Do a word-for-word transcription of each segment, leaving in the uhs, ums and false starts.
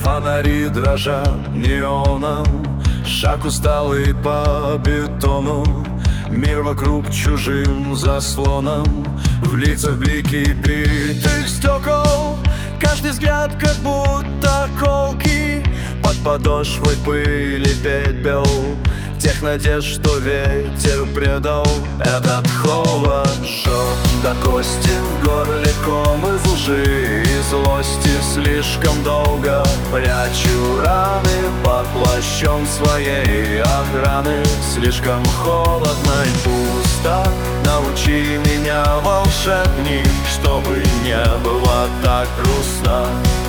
Фонари дрожат неоном, шаг усталый по бетону. Мир вокруг чужим заслоном, в лицах блики битых стекол. Каждый взгляд как будто колки, под подошвой пыли пепел тех надежд, что ветер предал. Этот холод жжет до кости, в горле ком из лжи и злости. Слишком долго прячу раны под плащом своей охраны. Слишком холодно и пусто, научи меня, волшебник, чтобы не было так грустно.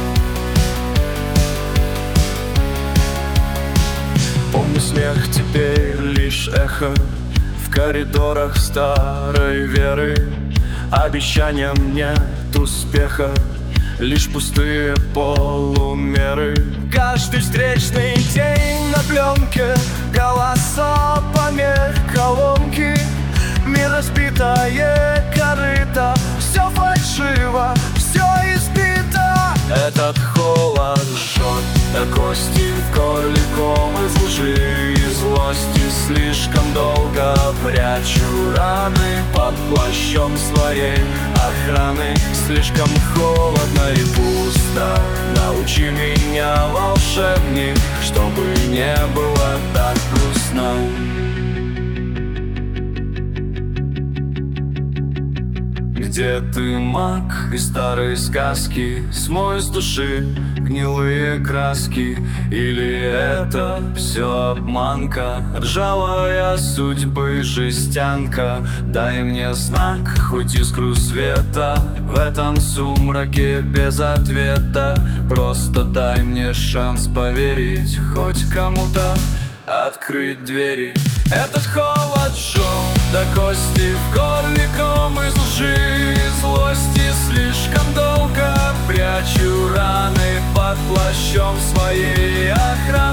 Помню смех, теперь лишь эхо в коридорах старой веры. Обещаниям нет успеха, лишь пустые полумеры. Каждый встречный день на пленке, голоса помех колонки. Мир разбитое корыто, все фальшиво, все избито. Этот холод жжет до кости, в горле ком из лжи и злости. Слишком долго прячу раны под плащом своей охраны. Слишком холодно и пусто, научи меня, волшебник, чтобы не было так грустно. Где ты, маг из старой сказки? Смой с души гнилые краски. Или это все обманка, ржавая судьбы жестянка? Дай мне знак, хоть искру света в этом сумраке без ответа. Просто дай мне шанс поверить, хоть кому-то открыть двери. Этот холод жжет до кости, в горле ком из лжи и злости. Слишком долго прячу раны под плащом своей охраны.